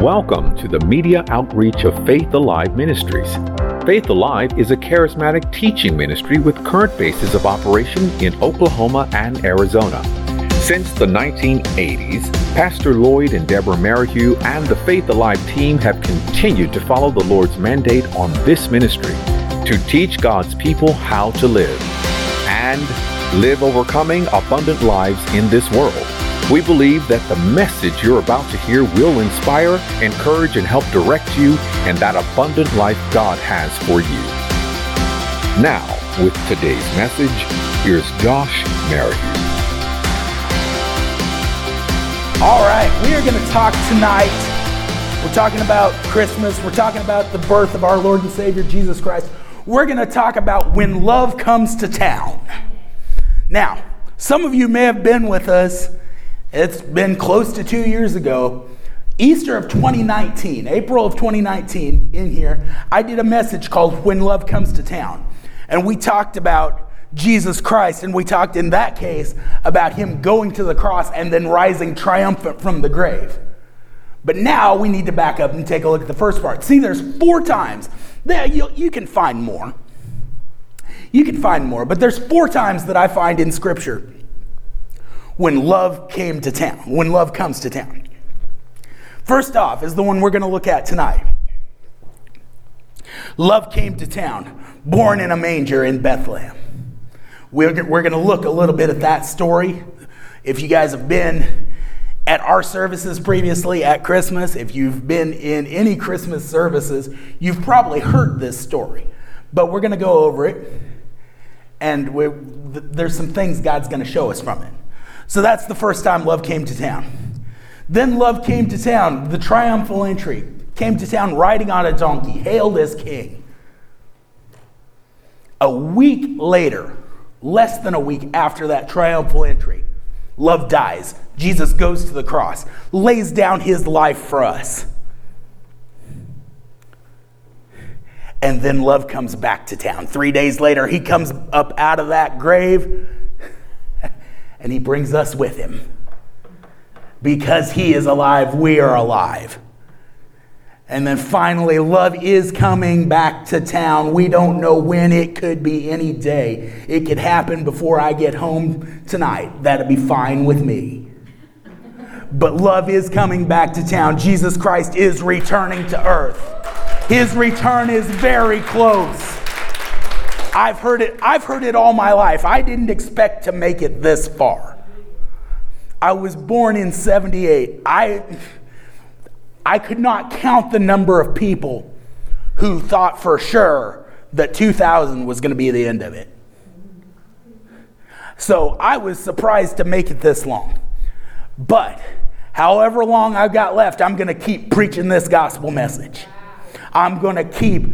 Welcome to the media outreach of Faith Alive Ministries. Faith Alive is a charismatic teaching ministry with current bases of operation in Oklahoma and Arizona. Since the 1980s, Pastor Lloyd and Deborah Merrihew and the Faith Alive team have continued to follow the Lord's mandate on this ministry to teach God's people how to live and live overcoming abundant lives in this world. We believe that the message you're about to hear will inspire, encourage, and help direct you in that abundant life God has for you. Now, with today's message, here's Josh Merrihew. All right, we are going to talk tonight. We're talking about Christmas. We're talking about the birth of our Lord and Savior, Jesus Christ. We're going to talk about when love comes to town. Now, some of you may have been with us. It's been close to 2 years ago. Easter of 2019, April of 2019, in here, I did a message called When Love Comes to Town. And we talked about Jesus Christ, and we talked in that case about him going to the cross and then rising triumphant from the grave. But now we need to back up and take a look at the first part. See, there's 4 times. You can find more. You can find more, but there's 4 times that I find in Scripture when love came to town, when love comes to town. First off is the one we're going to look at tonight. Love came to town, born in a manger in Bethlehem. We're going to look a little bit at that story. If you guys have been at our services previously at Christmas, if you've been in any Christmas services, you've probably heard this story. But we're going to go over it, and there's some things God's going to show us from it. So that's the first time love came to town. Then love came to town, the triumphal entry, came to town riding on a donkey, hailed as king. A week later, less than a week after that triumphal entry, love dies. Jesus goes to the cross, lays down his life for us. And then love comes back to town. 3 days later, he comes up out of that grave, and he brings us with him. Because he is alive, we are alive. And then finally, love is coming back to town. We don't know when. It could be any day. It could happen before I get home tonight. That'd be fine with me. But love is coming back to town. Jesus Christ is returning to earth. His return is very close. I've heard it all my life. I didn't expect to make it this far. I was born in 78. I could not count the number of people who thought for sure that 2000 was going to be the end of it. So I was surprised to make it this long. But however long I've got left, I'm going to keep preaching this gospel message. I'm going to keep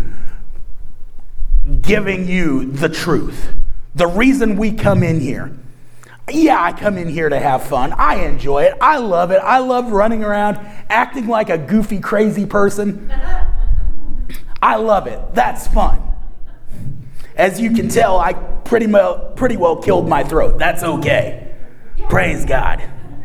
giving you the truth. The reason we come in here. Yeah, I come in here to have fun. I enjoy it. I love it. I love running around, acting like a goofy, crazy person. I love it. That's fun. As you can tell, I pretty well killed my throat. That's okay. Praise God.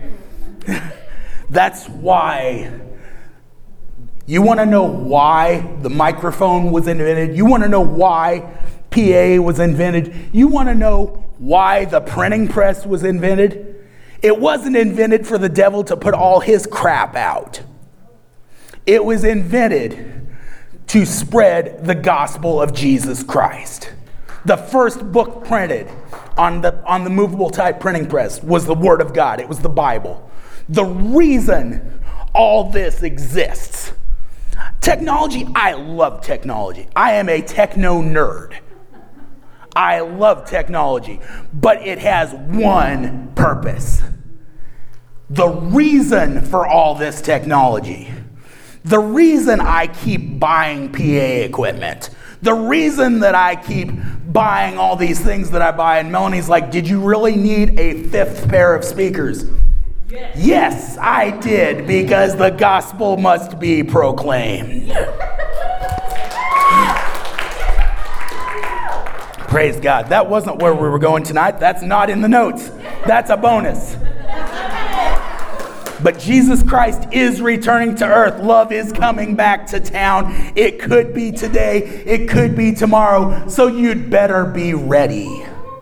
That's why. You want to know why the microphone was invented? You want to know why PA was invented? You want to know why the printing press was invented? It wasn't invented for the devil to put all his crap out. It was invented to spread the gospel of Jesus Christ. The first book printed on the movable type printing press was the Word of God. It was the Bible. The reason all this exists. Technology, I love technology. I am a techno nerd. I love technology, but it has one purpose. The reason for all this technology, the reason I keep buying PA equipment, the reason that I keep buying all these things that I buy, and Melanie's like, did you really need a 5th pair of speakers? Yes, I did, because the gospel must be proclaimed. Praise God. That wasn't where we were going tonight. That's not in the notes. That's a bonus. But Jesus Christ is returning to earth. Love is coming back to town. It could be today. It could be tomorrow. So you'd better be ready.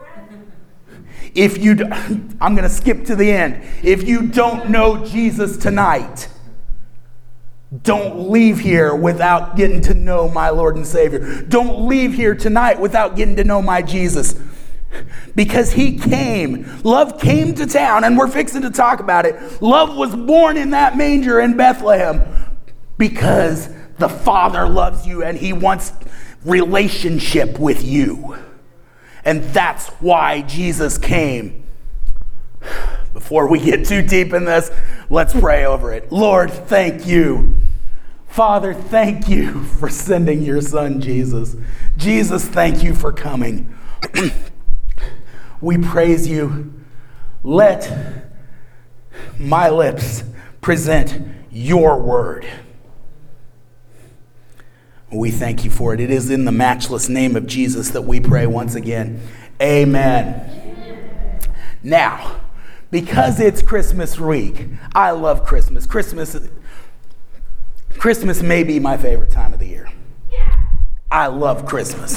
I'm going to skip to the end. If you don't know Jesus tonight, don't leave here without getting to know my Lord and Savior. Don't leave here tonight without getting to know my Jesus. Because he came. Love came to town, and we're fixing to talk about it. Love was born in that manger in Bethlehem because the Father loves you and he wants relationship with you. And that's why Jesus came. Before we get too deep in this, let's pray over it. Lord, thank you. Father, thank you for sending your son, Jesus. Jesus, thank you for coming. We praise you. Let my lips present your word. We thank you for it. It is in the matchless name of Jesus that we pray once again. Amen. Now, because it's Christmas week, I love Christmas. Christmas may be my favorite time of the year. I love Christmas.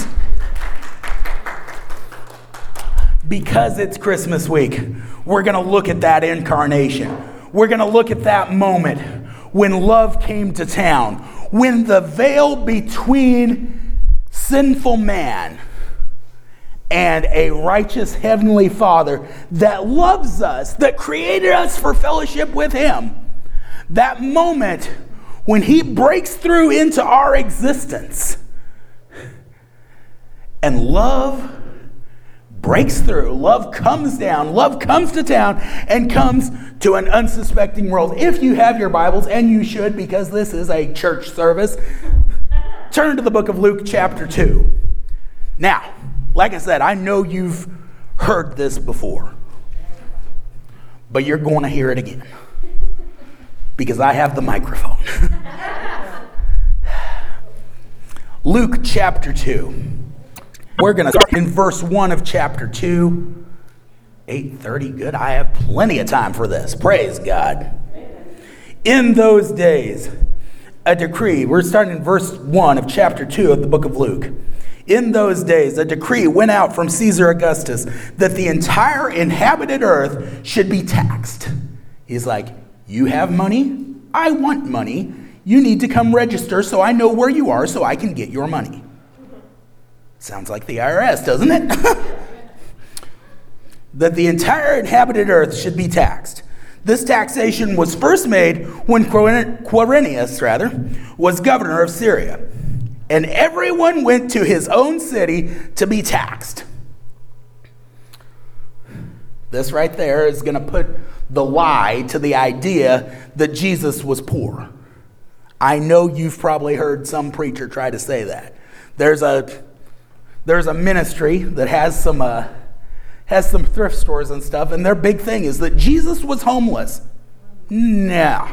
Because it's Christmas week, we're going to look at that incarnation. We're going to look at that moment when love came to town, when the veil between sinful man and a righteous heavenly Father that loves us, that created us for fellowship with him, that moment when he breaks through into our existence and love breaks through, love comes down, love comes to town and comes to an unsuspecting world. If you have your Bibles, and you should because this is a church service, turn to the book of Luke chapter 2. Now, like I said, I know you've heard this before, but you're going to hear it again because I have the microphone. Luke chapter 2. We're going to start in verse 1 of chapter 2. 8:30, good. I have plenty of time for this. Praise God. In those days, a decree, we're starting in verse 1 of chapter 2 of the book of Luke. In those days, a decree went out from Caesar Augustus that the entire inhabited earth should be taxed. He's like, you have money? I want money. You need to come register so I know where you are so I can get your money. Sounds like the IRS, doesn't it? That the entire inhabited earth should be taxed. This taxation was first made when Quirinius was governor of Syria. And everyone went to his own city to be taxed. This right there is going to put the lie to the idea that Jesus was poor. I know you've probably heard some preacher try to say that. There's a ministry that has some thrift stores and stuff, and their big thing is that Jesus was homeless. No.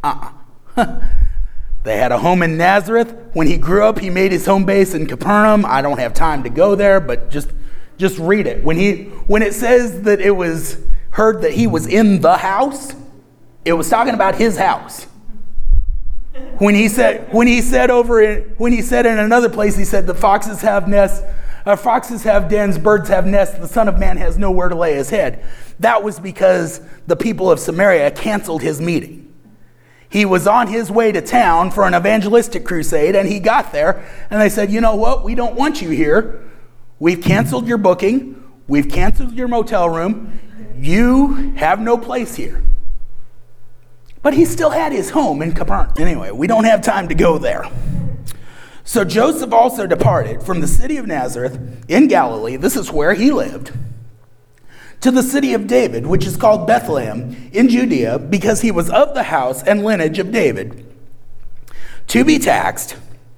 They had a home in Nazareth. When he grew up, he made his home base in Capernaum. I don't have time to go there, but just read it. When it says that it was heard that he was in the house, it was talking about his house. When he said in another place, he said the foxes have nests, foxes have dens, birds have nests, the Son of Man has nowhere to lay his head. That was because the people of Samaria canceled his meeting. He was on his way to town for an evangelistic crusade, and he got there, and they said, you know what, we don't want you here. We've canceled your booking. We've canceled your motel room. You have no place here. But he still had his home in Capernaum. Anyway, we don't have time to go there. So Joseph also departed from the city of Nazareth in Galilee, this is where he lived, to the city of David, which is called Bethlehem in Judea, because he was of the house and lineage of David, to be taxed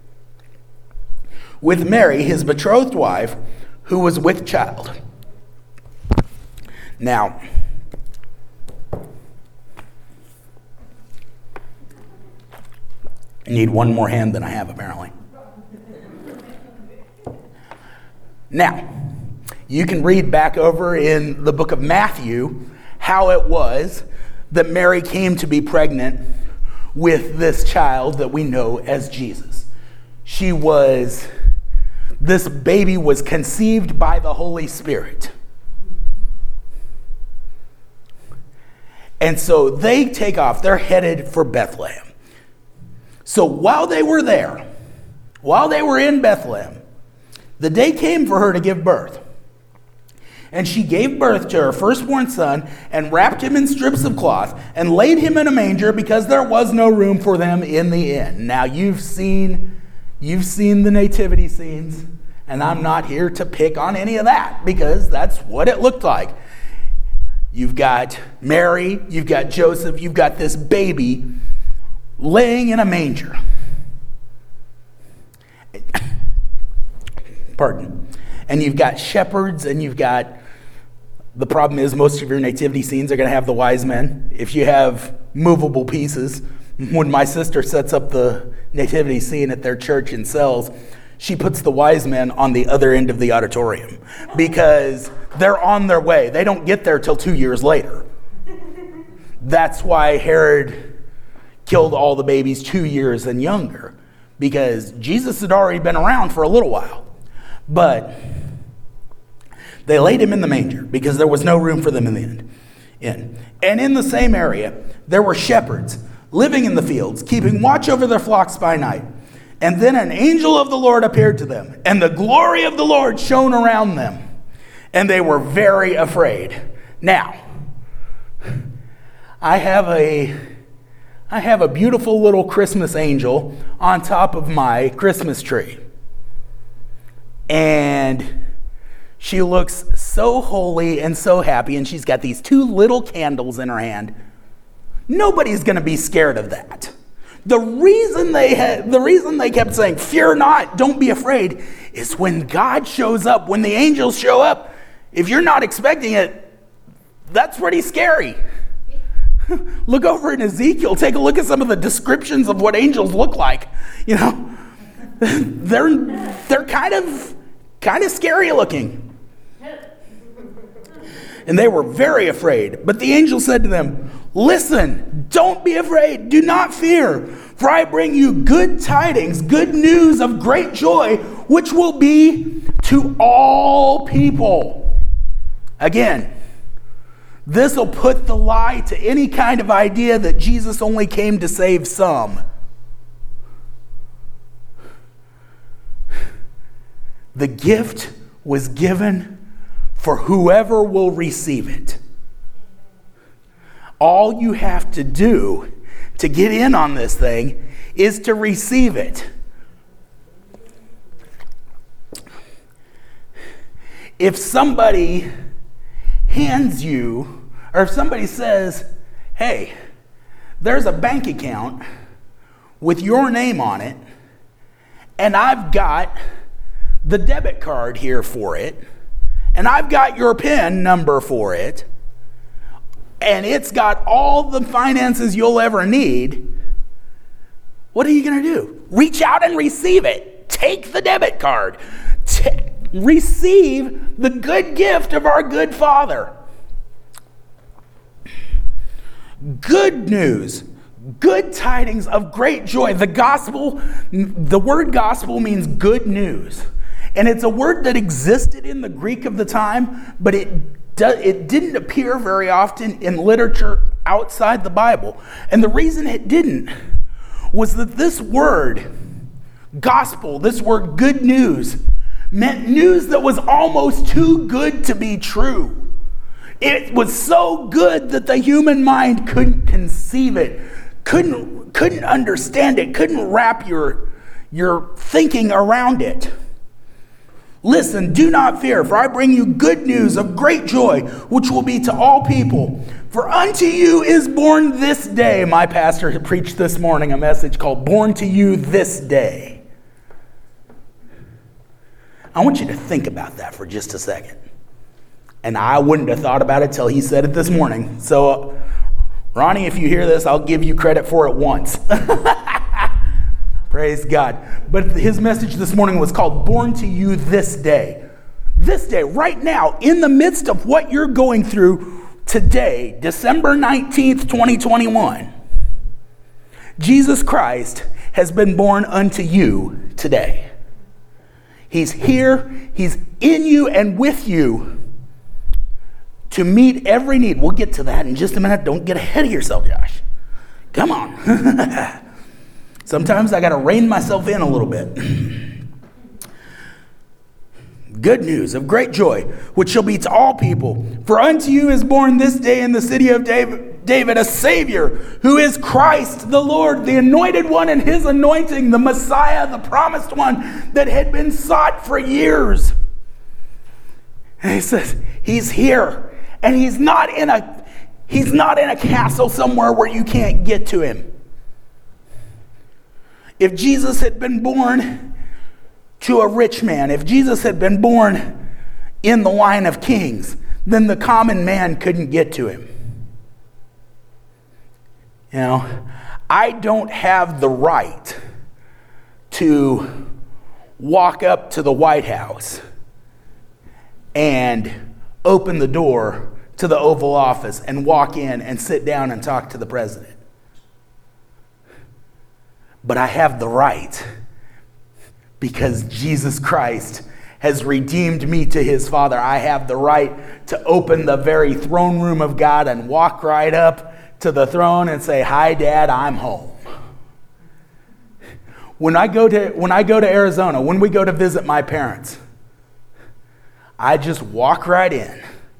with Mary, his betrothed wife, who was with child. Now, I need one more hand than I have, apparently. Now, you can read back over in the book of Matthew how it was that Mary came to be pregnant with this child that we know as Jesus. This baby was conceived by the Holy Spirit. And so they take off. They're headed for Bethlehem. So while they were there, while they were in Bethlehem, the day came for her to give birth. And she gave birth to her firstborn son and wrapped him in strips of cloth and laid him in a manger because there was no room for them in the inn. Now you've seen the nativity scenes, and I'm not here to pick on any of that because that's what it looked like. You've got Mary, you've got Joseph, you've got this baby laying in a manger. Pardon. And you've got shepherds, and you've got, the problem is most of your nativity scenes are going to have the wise men. If you have movable pieces, when my sister sets up the nativity scene at their church in Sells, she puts the wise men on the other end of the auditorium because they're on their way. They don't get there till 2 years later. That's why Herod killed all the babies 2 years and younger, because Jesus had already been around for a little while. But they laid him in the manger because there was no room for them in the inn. And in the same area, there were shepherds living in the fields, keeping watch over their flocks by night. And then an angel of the Lord appeared to them, and the glory of the Lord shone around them, and they were very afraid. Now, I have a beautiful little Christmas angel on top of my Christmas tree. And she looks so holy and so happy, and she's got these 2 little candles in her hand. Nobody's going to be scared of that. The reason they kept saying, "Fear not, don't be afraid," is when God shows up, when the angels show up, if you're not expecting it, that's pretty scary. Look over in Ezekiel, take a look at some of the descriptions of what angels look like. You know, they're kind of scary looking. And they were very afraid. But the angel said to them, "Listen, don't be afraid. Do not fear. For I bring you good tidings, good news of great joy, which will be to all people." Again, this will put the lie to any kind of idea that Jesus only came to save some. The gift was given for whoever will receive it. All you have to do to get in on this thing is to receive it. If somebody hands you, or if somebody says, "Hey, there's a bank account with your name on it, and I've got the debit card here for it, and I've got your PIN number for it, and it's got all the finances you'll ever need," what are you going to do? Reach out and receive it. Take the debit card. Receive the good gift of our good Father. Good news, good tidings of great joy. The gospel, the word gospel means good news. And it's a word that existed in the Greek of the time, but it didn't appear very often in literature outside the Bible. And the reason it didn't was that this word, gospel, this word good news, meant news that was almost too good to be true. It was so good that the human mind couldn't conceive it, couldn't understand it, couldn't wrap your thinking around it. "Listen, do not fear, for I bring you good news of great joy, which will be to all people. For unto you is born this day," my pastor preached this morning a message called "Born to You This Day." I want you to think about that for just a second. And I wouldn't have thought about it till he said it this morning. So, Ronnie, if you hear this, I'll give you credit for it once. Praise God. But his message this morning was called "Born to You This Day." This day, right now, in the midst of what you're going through today, December 19th, 2021, Jesus Christ has been born unto you today. He's here, he's in you and with you to meet every need. We'll get to that in just a minute. Don't get ahead of yourself, Josh. Come on. Sometimes I got to rein myself in a little bit. Good news of great joy, which shall be to all people. For unto you is born this day in the city of David a Savior, who is Christ the Lord, the anointed one, and his anointing, the Messiah, the promised one that had been sought for years. And he says, he's here. And he's not in a castle somewhere where you can't get to him. If Jesus had been born to a rich man, if Jesus had been born in the line of kings, then the common man couldn't get to him. You know, I don't have the right to walk up to the White House and open the door to the Oval Office and walk in and sit down and talk to the president. But I have the right because Jesus Christ has redeemed me to his Father. I have the right to open the very throne room of God and walk right up to the throne and say, "Hi, Dad, I'm home." When I go to Arizona, when we go to visit my parents, I just walk right in,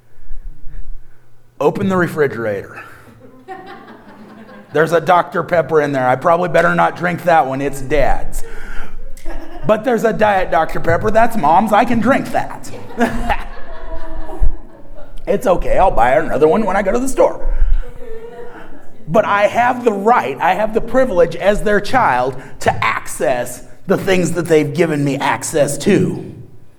open the refrigerator. There's a Dr. Pepper in there. I probably better not drink that one. It's Dad's. But there's a Diet Dr. Pepper. That's Mom's. I can drink that. It's okay. I'll buy another one when I go to the store. But I have the right, I have the privilege as their child to access the things that they've given me access to.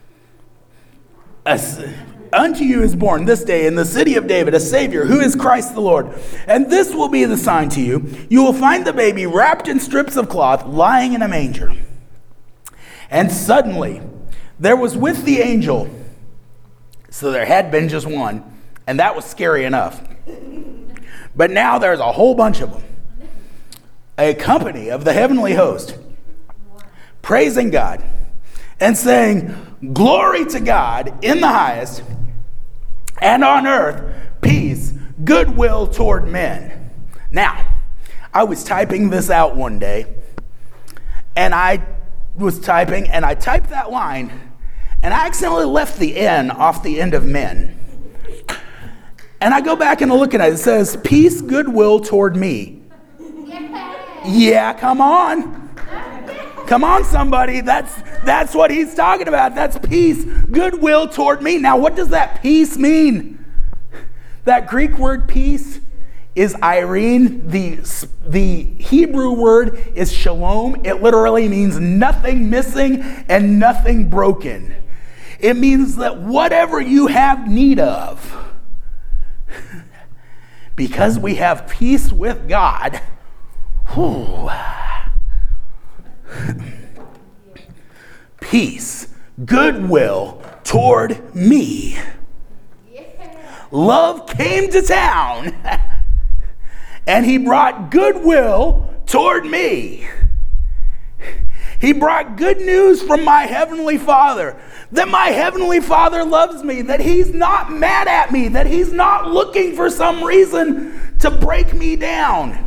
Unto you is born this day in the city of David a Savior, who is Christ the Lord. And this will be the sign to you. You will find the baby wrapped in strips of cloth, lying in a manger. And suddenly there was with the angel, so there had been just one, and that was scary enough. But now there's a whole bunch of them. A company of the heavenly host, praising God and saying, "Glory to God in the highest, and on earth peace, goodwill toward men." Now, I was typing this out one day, and I typed that line, and I accidentally left the N off the end of men. And I go back and I look at it. It says, "Peace, goodwill toward me." Yeah, come on. Come on, somebody. That's what he's talking about. That's peace, goodwill toward me. Now, what does that peace mean? That Greek word peace is irene. The Hebrew word is shalom. It literally means nothing missing and nothing broken. It means that whatever you have need of, because we have peace with God, peace, goodwill toward me. Love came to town, and he brought goodwill toward me. He brought good news from my Heavenly Father, that my Heavenly Father loves me, that he's not mad at me, that he's not looking for some reason to break me down.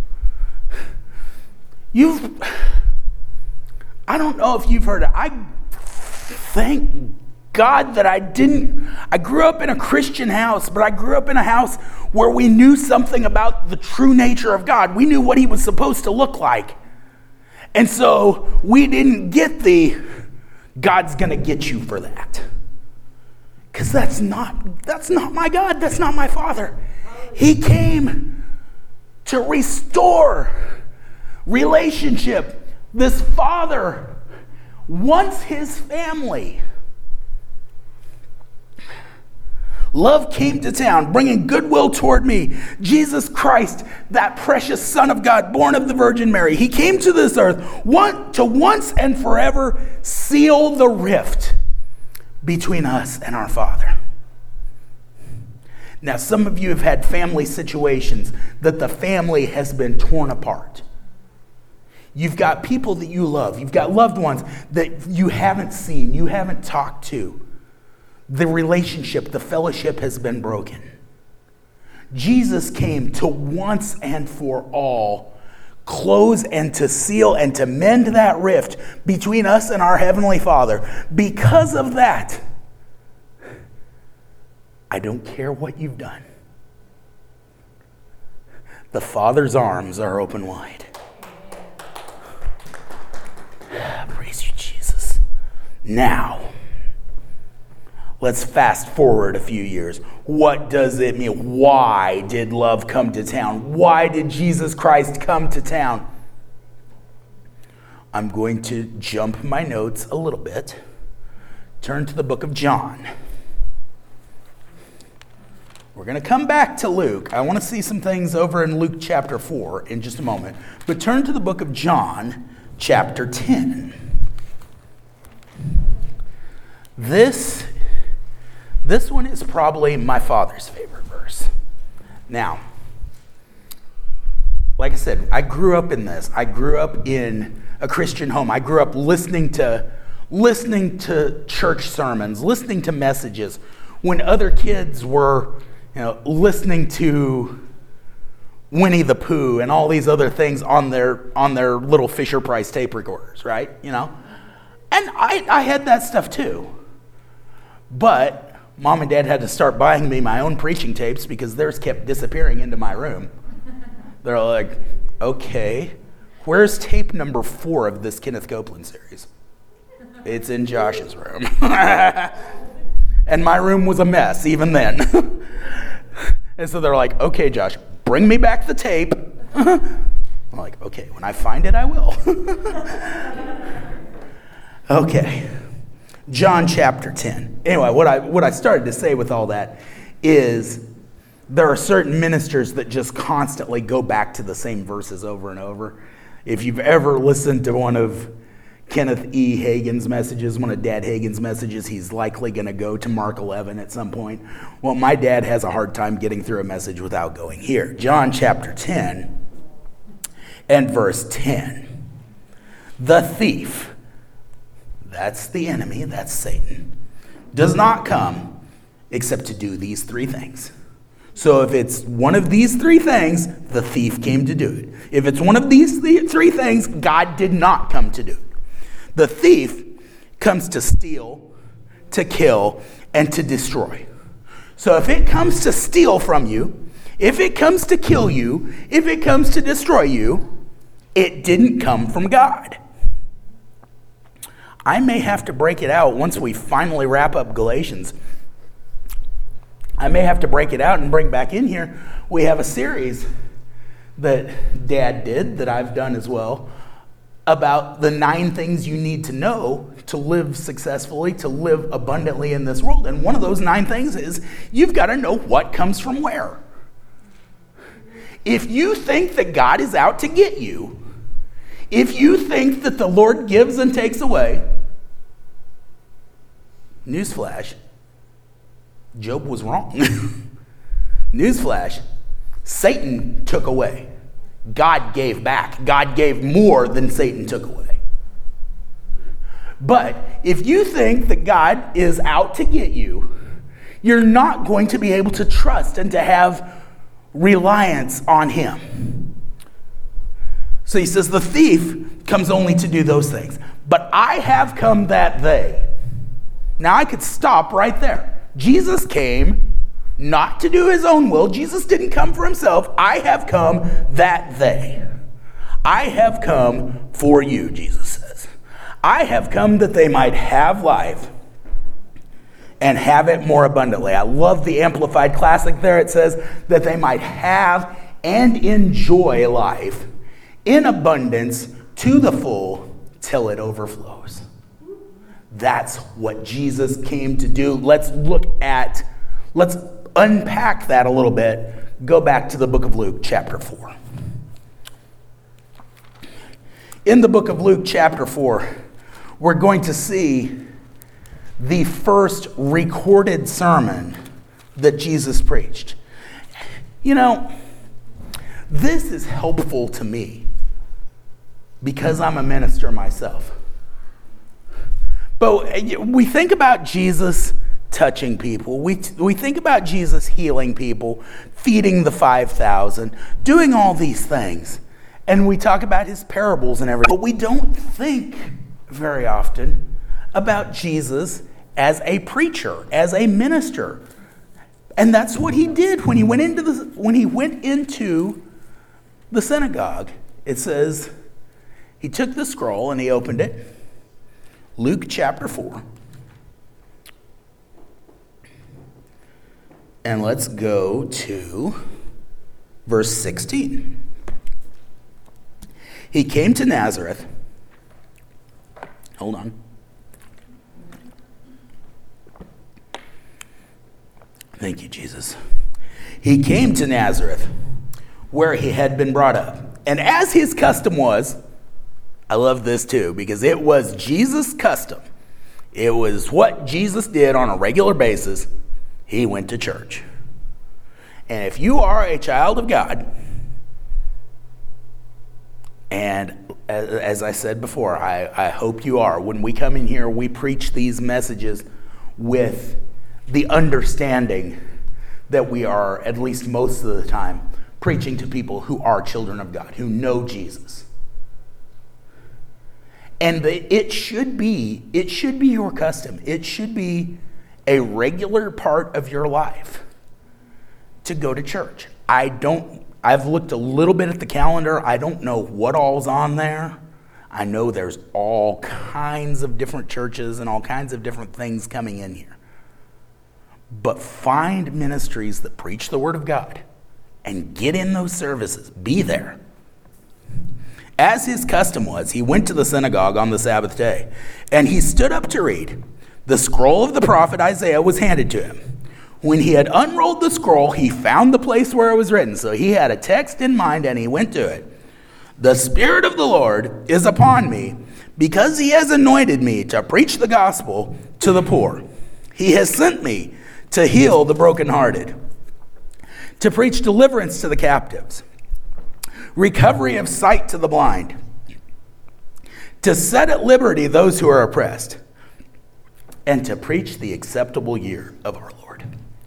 I don't know if you've heard it. I thank God that I grew up in a Christian house, but I grew up in a house where we knew something about the true nature of God. We knew what he was supposed to look like. And so we didn't get the God's going to get you for that. Because that's not my God. That's not my Father. He came to restore relationship. This Father wants his family. Love came to town, bringing goodwill toward me. Jesus Christ, that precious Son of God, born of the Virgin Mary, he came to this earth to once and forever seal the rift between us and our Father. Now, some of you have had family situations that the family has been torn apart. You've got people that you love. You've got loved ones that you haven't seen, you haven't talked to. The relationship, the fellowship has been broken. Jesus came to once and for all close and to seal and to mend that rift between us and our Heavenly Father. Because of that, I don't care what you've done. The Father's arms are open wide. Praise you, Jesus. Now, let's fast forward a few years. What does it mean? Why did love come to town? Why did Jesus Christ come to town? I'm going to jump my notes a little bit. Turn to the book of John. We're going to come back to Luke. I want to see some things over in Luke chapter 4 in just a moment. But turn to the book of John, chapter 10. This one is probably my father's favorite verse. Now, like I said, I grew up in this. I grew up in a Christian home. I grew up listening to church sermons, listening to messages when other kids were, listening to Winnie the Pooh and all these other things on their little Fisher-Price tape recorders, right? And I had that stuff too. But Mom and Dad had to start buying me my own preaching tapes because theirs kept disappearing into my room. They're like, okay, where's tape number 4 of this Kenneth Copeland series? It's in Josh's room. And my room was a mess even then. And so they're like, okay, Josh, bring me back the tape. I'm like, okay, when I find it, I will. Okay. John chapter 10. Anyway, what I started to say with all that is there are certain ministers that just constantly go back to the same verses over and over. If you've ever listened to one of Kenneth E. Hagin's messages, one of Dad Hagin's messages, he's likely going to go to Mark 11 at some point. Well, my dad has a hard time getting through a message without going here. John chapter 10 and verse 10. The thief, that's the enemy, that's Satan, does not come except to do these 3 things. So if it's one of these 3 things, the thief came to do it. If it's one of these 3 things, God did not come to do it. The thief comes to steal, to kill, and to destroy. So if it comes to steal from you, if it comes to kill you, if it comes to destroy you, it didn't come from God. I may have to break it out once we finally wrap up Galatians. I may have to break it out and bring back in here. We have a series that Dad did, that I've done as well, about the 9 things you need to know to live successfully, to live abundantly in this world. And one of those 9 things is you've got to know what comes from where. If you think that God is out to get you, if you think that the Lord gives and takes away, newsflash, Job was wrong. Newsflash, Satan took away. God gave back. God gave more than Satan took away. But if you think that God is out to get you, you're not going to be able to trust and to have reliance on him. So he says the thief comes only to do those things. But I have come that they. Now I could stop right there. Jesus came not to do his own will. Jesus didn't come for himself. I have come that they. I have come for you, Jesus says. I have come that they might have life and have it more abundantly. I love the Amplified Classic there. It says that they might have and enjoy life in abundance to the full till it overflows. That's what Jesus came to do. Let's unpack that a little bit. Go back to the book of Luke, chapter 4. In the book of Luke, chapter 4, we're going to see the first recorded sermon that Jesus preached. You know, this is helpful to me because I'm a minister myself. But we think about Jesus touching people. We think about Jesus healing people, feeding the 5,000, doing all these things. And we talk about his parables and everything. But we don't think very often about Jesus as a preacher, as a minister. And that's what he did when he went into the synagogue. It says he took the scroll and he opened it. Luke chapter 4. And let's go to verse 16. He came to Nazareth. Hold on. Thank you, Jesus. He came to Nazareth, where he had been brought up. And as his custom was, I love this too, because it was Jesus' custom. It was what Jesus did on a regular basis. He went to church. And if you are a child of God, and as I said before, I hope you are. When we come in here, we preach these messages with the understanding that we are, at least most of the time, preaching to people who are children of God, who know Jesus. And it should be your custom. It should be a regular part of your life to go to church. I've looked a little bit at the calendar. I don't know what all's on there. I know there's all kinds of different churches and all kinds of different things coming in here. But find ministries that preach the Word of God and get in those services. Be there. As his custom was, he went to the synagogue on the Sabbath day, and he stood up to read. The scroll of the prophet Isaiah was handed to him. When he had unrolled the scroll, he found the place where it was written. So he had a text in mind, and he went to it. The Spirit of the Lord is upon me, because he has anointed me to preach the gospel to the poor. He has sent me to heal the brokenhearted, to preach deliverance to the captives, recovery of sight to the blind, to set at liberty those who are oppressed, and to preach the acceptable year of our Lord.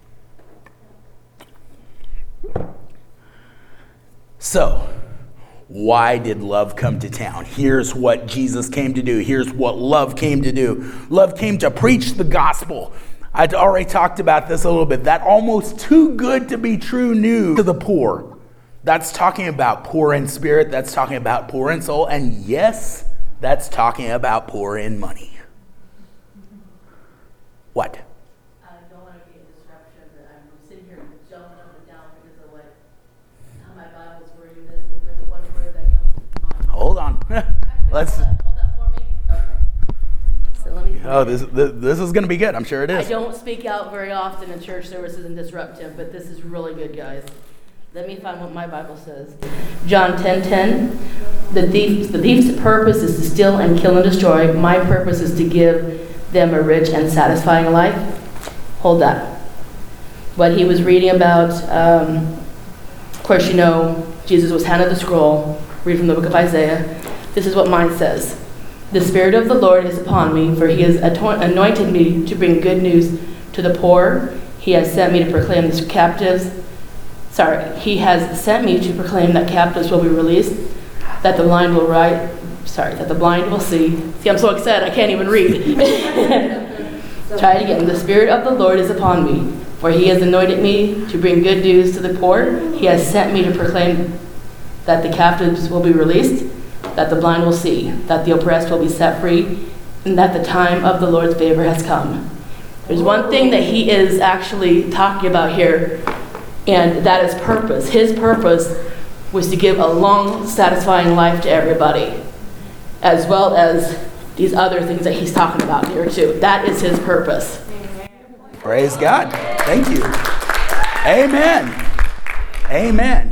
So, why did love come to town? Here's what Jesus came to do. Here's what love came to do. Love came to preach the gospel. I'd already talked about this a little bit. That almost too good to be true news to the poor. That's talking about poor in spirit. That's talking about poor in soul. And yes, that's talking about poor in money. What? I don't want to be a disruption, but I'm sitting here jumping up and down because of what, how my Bible's wording this, but there's one word that comes to mind. Hold on. Let's. Hold that for me. Okay. So let me. Oh, this is going to be good. I'm sure it is. I don't speak out very often in church services and disrupt him, but this is really good, guys. Let me find what my Bible says. John 10:10. The thief's purpose is to steal and kill and destroy. My purpose is to give them a rich and satisfying life. Hold that. What he was reading about, of course, you know, Jesus was handed the scroll. Read from the book of Isaiah. This is what mine says. The Spirit of the Lord is upon me, for he has anointed me to bring good news to the poor. He has sent me to proclaim the captives. He has sent me to proclaim that captives will be released, that the blind will that the blind will see. See, I'm so excited I can't even read. Try it again. The Spirit of the Lord is upon me, for he has anointed me to bring good news to the poor. He has sent me to proclaim that the captives will be released, that the blind will see, that the oppressed will be set free, and that the time of the Lord's favor has come. There's one thing that he is actually talking about here, and that is purpose. His purpose was to give a long, satisfying life to everybody, as well as these other things that he's talking about here too. That is his purpose. Praise God. Thank you. Amen. Amen.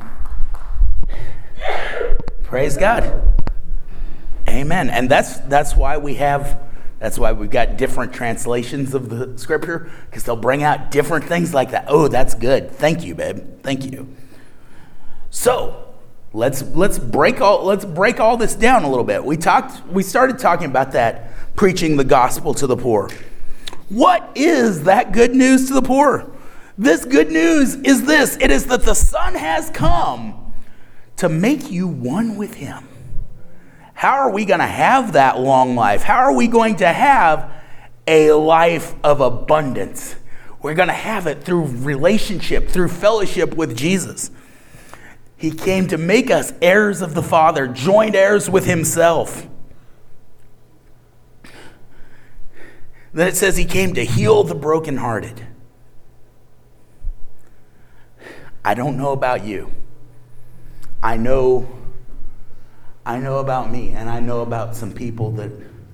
Praise God. Amen. And that's why we have That's why we've got different translations of the scripture, because they'll bring out different things like that. Oh, that's good. Thank you, babe. Thank you. So let's break all this down a little bit. We started talking about that, preaching the gospel to the poor. What is that good news to the poor? This good news is this. It is that the Son has come to make you one with him. How are we going to have that long life? How are we going to have a life of abundance? We're going to have it through relationship, through fellowship with Jesus. He came to make us heirs of the Father, joint heirs with himself. Then it says he came to heal the brokenhearted. I don't know about you. I know about me, and I know about some people that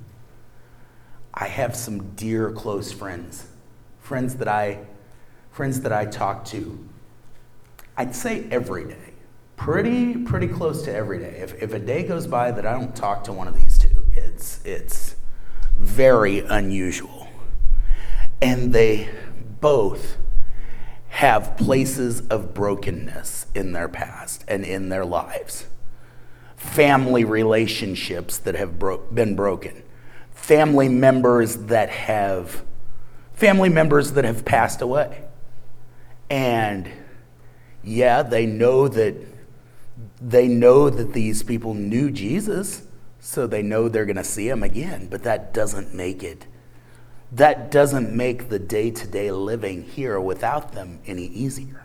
I have some dear close friends that I talk to. I'd say every day, pretty close to every day. If a day goes by that I don't talk to one of these two, it's very unusual. And they both have places of brokenness in their past and in their lives. Family relationships that have been broken. Family members that have passed away. And yeah, they know that these people knew Jesus, so they know they're going to see him again, but that doesn't make the day-to-day living here without them any easier.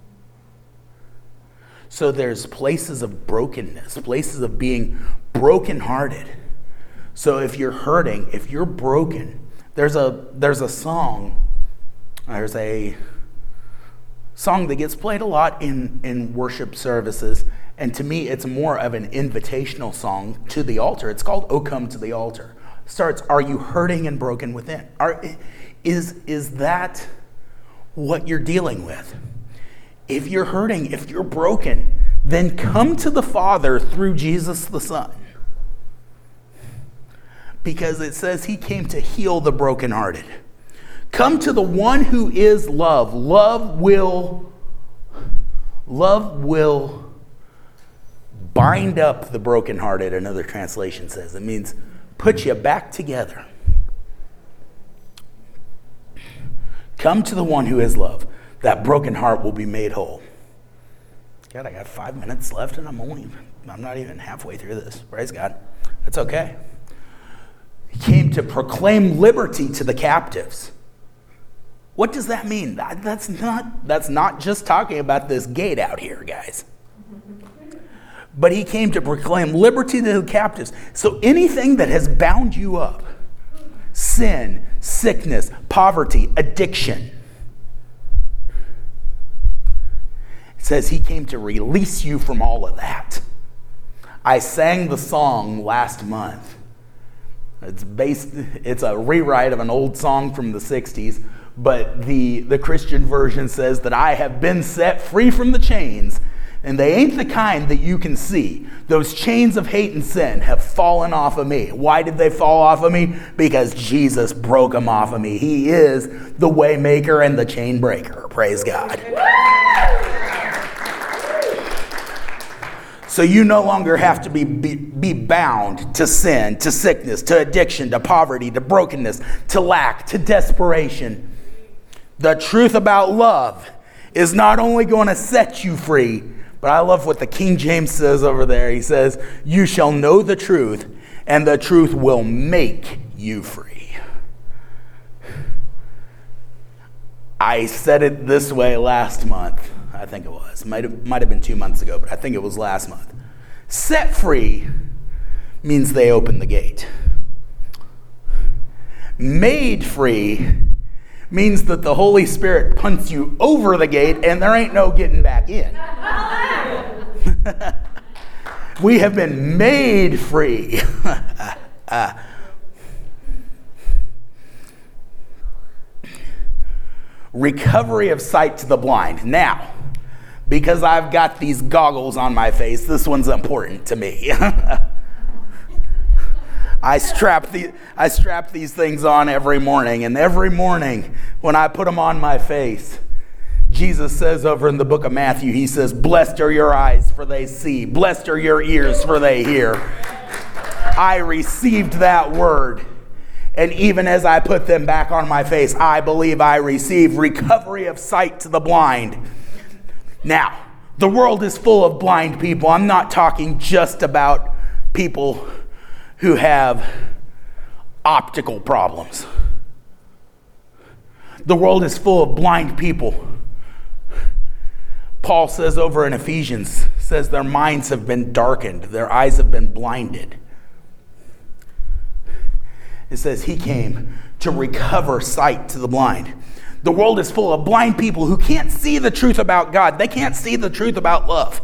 So there's places of brokenness, places of being brokenhearted. So if you're hurting, if you're broken, there's a song that gets played a lot in worship services, and to me it's more of an invitational song to the altar. It's called "O Come to the Altar." It starts, "Are you hurting and broken within?" Is that what you're dealing with? If you're hurting, if you're broken, then come to the Father through Jesus the Son. Because it says he came to heal the brokenhearted. Come to the one who is love. Love will bind up the brokenhearted, another translation says. It means put you back together. Come to the one who is love. That broken heart will be made whole. God, I got 5 minutes left and I'm not even halfway through this. Praise God. That's okay. He came to proclaim liberty to the captives. What does that mean? That's not just talking about this gate out here, guys. But he came to proclaim liberty to the captives. So anything that has bound you up, sin, sickness, poverty, addiction, it says he came to release you from all of that. I sang the song last month. It's a rewrite of an old song from the 60s, but the Christian version says that I have been set free from the chains, and they ain't the kind that you can see. Those chains of hate and sin have fallen off of me. Why did they fall off of me? Because Jesus broke them off of me. He is the way maker and the chain breaker. Praise God. So you no longer have to be bound to sin, to sickness, to addiction, to poverty, to brokenness, to lack, to desperation. The truth about love is not only going to set you free, but I love what the King James says over there. He says, "You shall know the truth, and the truth will make you free." I said it this way last month. I think it was. Might have been 2 months ago, but I think it was last month. Set free means they open the gate. Made free means that the Holy Spirit punts you over the gate and there ain't no getting back in. We have been made free. Recovery of sight to the blind. Now, because I've got these goggles on my face, this one's important to me. I strap these things on every morning, and every morning when I put them on my face, Jesus says over in the book of Matthew, he says, "Blessed are your eyes, for they see. Blessed are your ears, for they hear." I received that word. And even as I put them back on my face, I believe I receive recovery of sight to the blind. Now, the world is full of blind people. I'm not talking just about people who have optical problems. The world is full of blind people. Paul says over in Ephesians, says their minds have been darkened, their eyes have been blinded. It says he came to recover sight to the blind. The world is full of blind people who can't see the truth about God. They can't see the truth about love.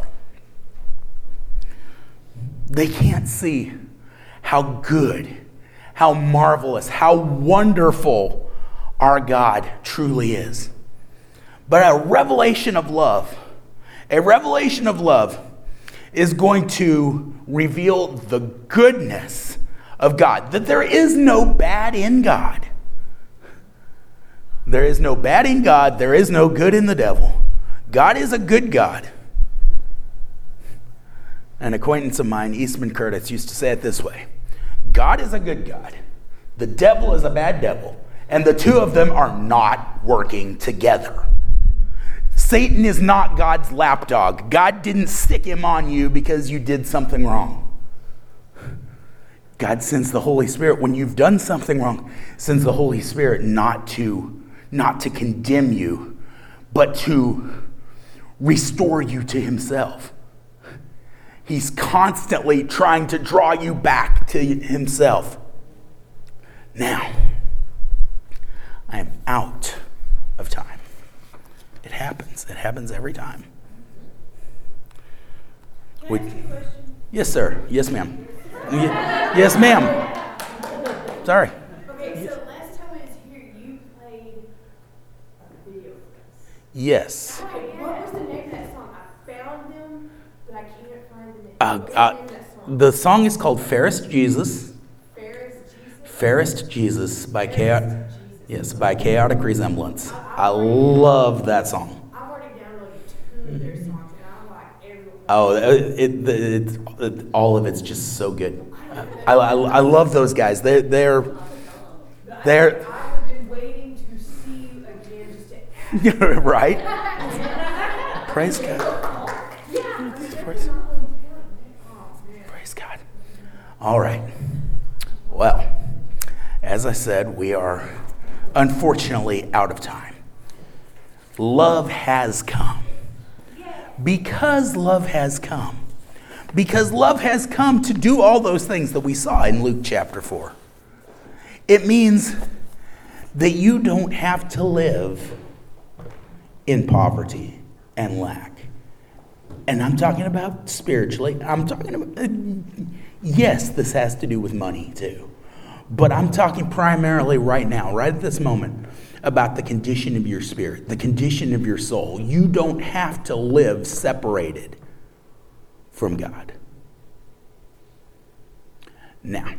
They can't see how good, how marvelous, how wonderful our God truly is. But a revelation of love is going to reveal the goodness of God, that there is no bad in God. There is no bad in God. There is no good in the devil. God is a good God. An acquaintance of mine, Eastman Curtis, used to say it this way: God is a good God. The devil is a bad devil. And the two of them are not working together. Satan is not God's lapdog. God didn't stick him on you because you did something wrong. God sends the Holy Spirit when you've done something wrong, sends the Holy Spirit not to condemn you, but to restore you to himself. He's constantly trying to draw you back to himself. Now, I am out of time. It happens. It happens every time. Can I ask you a question? Yes, sir. Yes, ma'am. Yes, ma'am. Sorry. Okay, so last time I was here, you played a video for us. Yes. Okay, what was the name of that song? I found them, but I can't find the name. What's the name of that song? The song is called Fairest Jesus. Fairest Jesus? Fairest Jesus by Chaotic Resemblance. I love that song. I've already downloaded 2 of their songs, and I like every one. Oh, all of it's just so good. I love those guys. They're I've been waiting to see you again just to right. Praise God. Praise God. All right. Well, as I said, we are unfortunately out of time. Love has come. Because love has come. Because love has come to do all those things that we saw in Luke chapter 4. It means that you don't have to live in poverty and lack. And I'm talking about spiritually. I'm talking about, yes, this has to do with money too. But I'm talking primarily right now, right at this moment, about the condition of your spirit, the condition of your soul. You don't have to live separated from God. Now,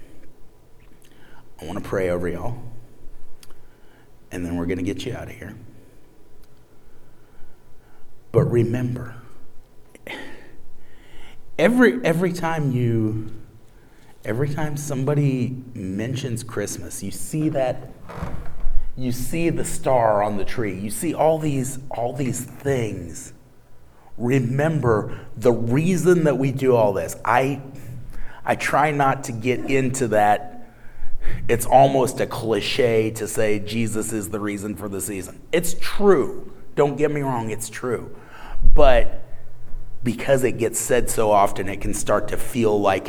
I want to pray over y'all, and then we're going to get you out of here. But remember, every time somebody mentions Christmas, you see the star on the tree. You see all these things. Remember the reason that we do all this. I try not to get into that. It's almost a cliche to say Jesus is the reason for the season. It's true. Don't get me wrong, it's true. But because it gets said so often, it can start to feel like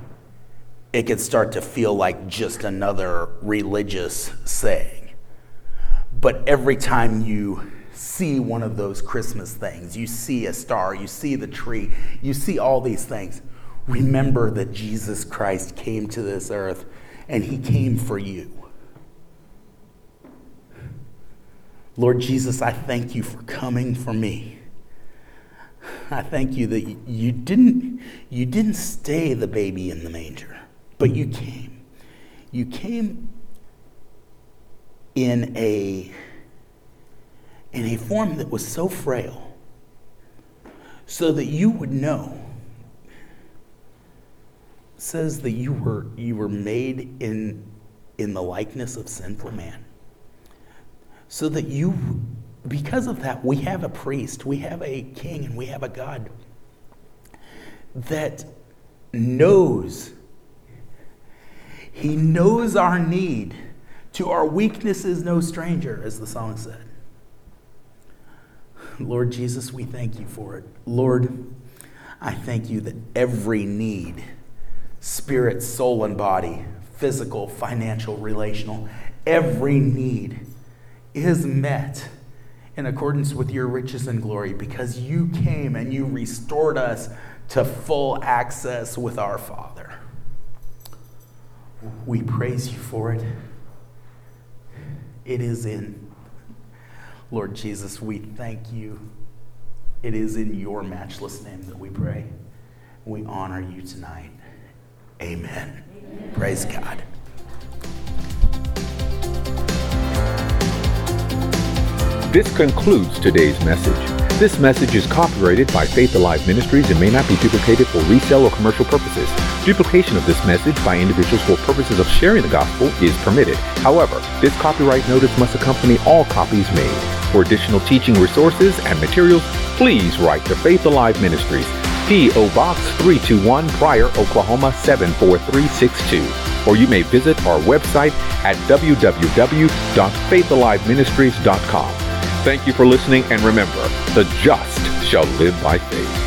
just another religious saying. But every time you see one of those Christmas things, you see a star, you see the tree, you see all these things, remember that Jesus Christ came to this earth and he came for you. Lord Jesus, I thank you for coming for me. I thank you that you didn't stay the baby in the manger, But you came. You came in a form that was so frail, so that you would know. It says that you were made in the likeness of sinful man. So that because of that, we have a priest, we have a king, and we have a God that knows. He knows our need. To our weakness is no stranger, as the song said. Lord Jesus, we thank you for it. Lord, I thank you that every need, spirit, soul, and body, physical, financial, relational, every need is met in accordance with your riches and glory, because you came and you restored us to full access with our Father. We praise you for it. It is Lord Jesus, we thank you. It is in your matchless name that we pray. We honor you tonight. Amen. Amen. Praise God. This concludes today's message. This message is copyrighted by Faith Alive Ministries and may not be duplicated for resale or commercial purposes. Duplication of this message by individuals for purposes of sharing the gospel is permitted. However, this copyright notice must accompany all copies made. For additional teaching resources and materials, please write to Faith Alive Ministries, P.O. Box 321, Pryor, Oklahoma 74362. Or you may visit our website at www.faithaliveministries.com. Thank you for listening, and remember, the just shall live by faith.